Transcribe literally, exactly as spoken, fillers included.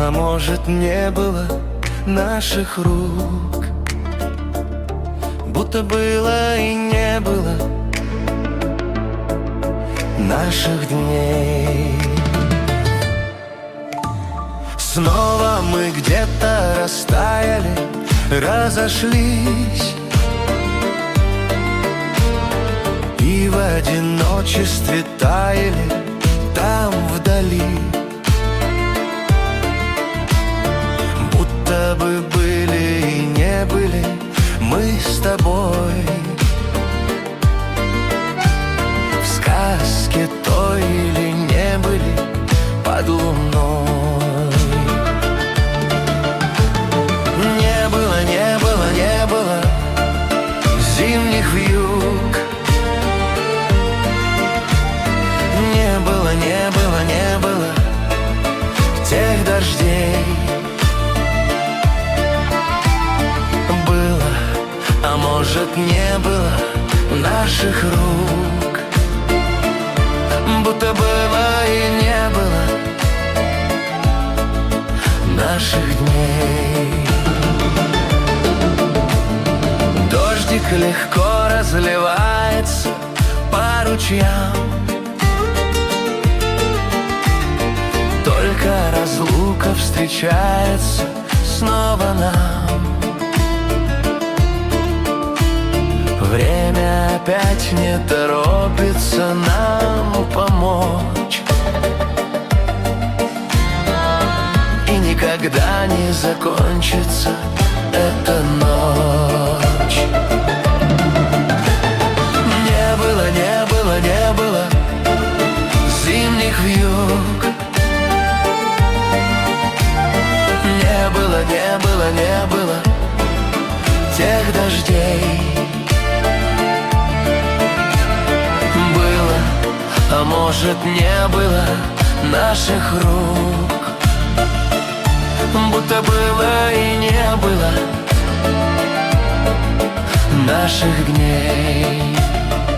А может, не было наших рук, будто было и не было наших дней. Снова мы где-то растаяли, разошлись, и в одиночестве таяли там вдали. Будто бы были и не были мы с тобой в сказке той, или не были под луной. Не было, не было, не было зимних вьюг, не было, не было, не было тех дождей. Было, а может, не было наших рук, будто было и не было наших дней. Дождик легко разливается по ручьям, только разлука встречается снова нам. Время опять не торопится нам помочь, и никогда не закончится эта ночь. Не было, не было, не было зимних вьюг, не было, не было, не было тех дождей. Было, а может, не было наших рук, будто было и не было наших дней.